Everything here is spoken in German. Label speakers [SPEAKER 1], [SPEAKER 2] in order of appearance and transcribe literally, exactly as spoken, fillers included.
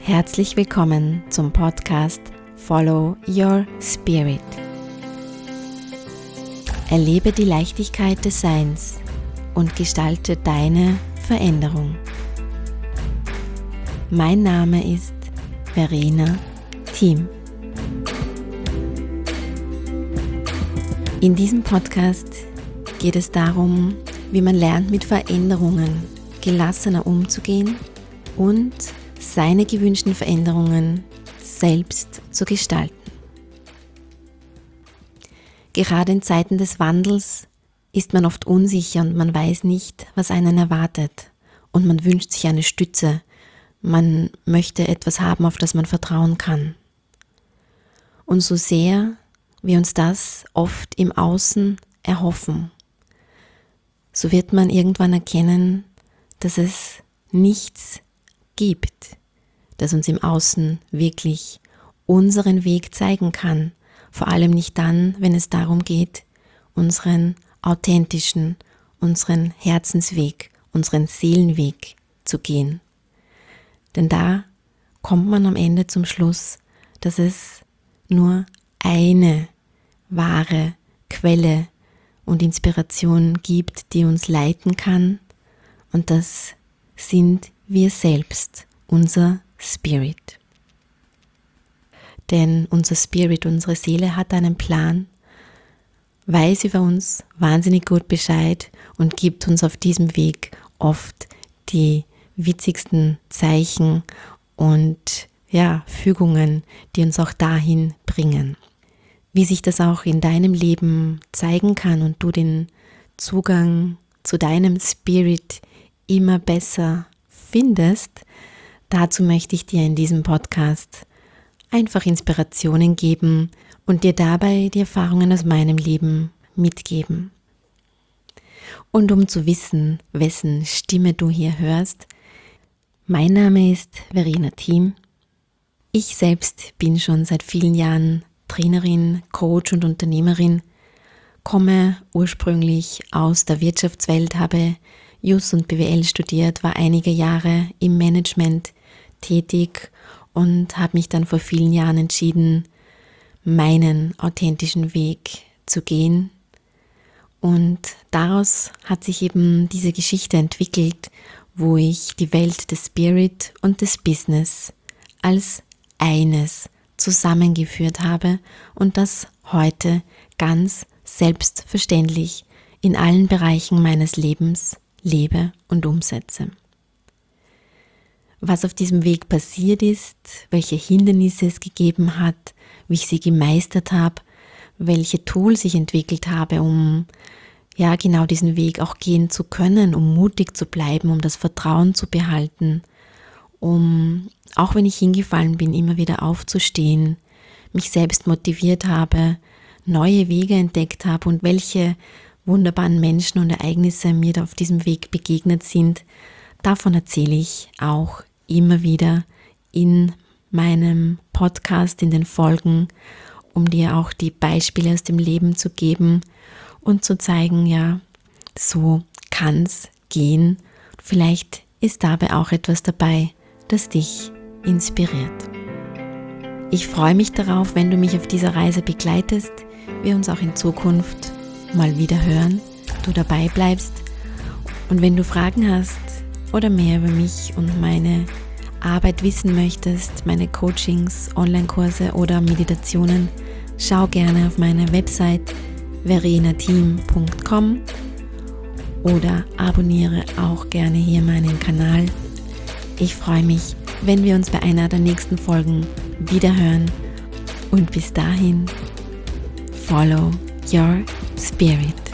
[SPEAKER 1] Herzlich willkommen zum Podcast Follow Your Spirit. Erlebe die Leichtigkeit des Seins und gestalte deine Veränderung. Mein Name ist Verena Thiem. In diesem Podcast geht es darum, wie man lernt, mit Veränderungen gelassener umzugehen und seine gewünschten Veränderungen selbst zu gestalten. Gerade in Zeiten des Wandels ist man oft unsicher und man weiß nicht, was einen erwartet. Und man wünscht sich eine Stütze. Man möchte etwas haben, auf das man vertrauen kann. Und so sehr wir uns das oft im Außen erhoffen, so wird man irgendwann erkennen, dass es nichts gibt, das uns im Außen wirklich unseren Weg zeigen kann, vor allem nicht dann, wenn es darum geht, unseren authentischen, unseren Herzensweg, unseren Seelenweg zu gehen. Denn da kommt man am Ende zum Schluss, dass es nur eine wahre Quelle und Inspiration gibt, die uns leiten kann, und das sind wir selbst, unser Spirit. Denn unser Spirit, unsere Seele hat einen Plan, weiß über uns wahnsinnig gut Bescheid und gibt uns auf diesem Weg oft die witzigsten Zeichen und ja, Fügungen, die uns auch dahin bringen. Wie sich das auch in deinem Leben zeigen kann und du den Zugang zu deinem Spirit immer besser findest, dazu möchte ich dir in diesem Podcast einfach Inspirationen geben und dir dabei die Erfahrungen aus meinem Leben mitgeben. Und um zu wissen, wessen Stimme du hier hörst, mein Name ist Verena Thiem. Ich selbst bin schon seit vielen Jahren Trainerin, Coach und Unternehmerin, komme ursprünglich aus der Wirtschaftswelt, habe Jus und B W L studiert, war einige Jahre im Management tätig und habe mich dann vor vielen Jahren entschieden, meinen authentischen Weg zu gehen. Und daraus hat sich eben diese Geschichte entwickelt, wo ich die Welt des Spirit und des Business als eines zusammengeführt habe und das heute ganz selbstverständlich in allen Bereichen meines Lebens lebe und umsetze. Was auf diesem Weg passiert ist, welche Hindernisse es gegeben hat, wie ich sie gemeistert habe, welche Tools ich entwickelt habe, um ja genau diesen Weg auch gehen zu können, um mutig zu bleiben, um das Vertrauen zu behalten, um, auch wenn ich hingefallen bin, immer wieder aufzustehen, mich selbst motiviert habe, neue Wege entdeckt habe und welche wunderbaren Menschen und Ereignisse mir da auf diesem Weg begegnet sind, davon erzähle ich auch immer wieder in meinem Podcast, in den Folgen, um dir auch die Beispiele aus dem Leben zu geben und zu zeigen, ja, so kann's gehen. Vielleicht ist dabei auch etwas dabei, das dich inspiriert. Ich freue mich darauf, wenn du mich auf dieser Reise begleitest, wir uns auch in Zukunft mal wieder hören, du dabei bleibst, und wenn du Fragen hast oder mehr über mich und meine Arbeit wissen möchtest, meine Coachings, Online-Kurse oder Meditationen, schau gerne auf meine Website verena thiem punkt com oder abonniere auch gerne hier meinen Kanal. Ich freue mich, wenn wir uns bei einer der nächsten Folgen wieder hören, und bis dahin, follow your spirit.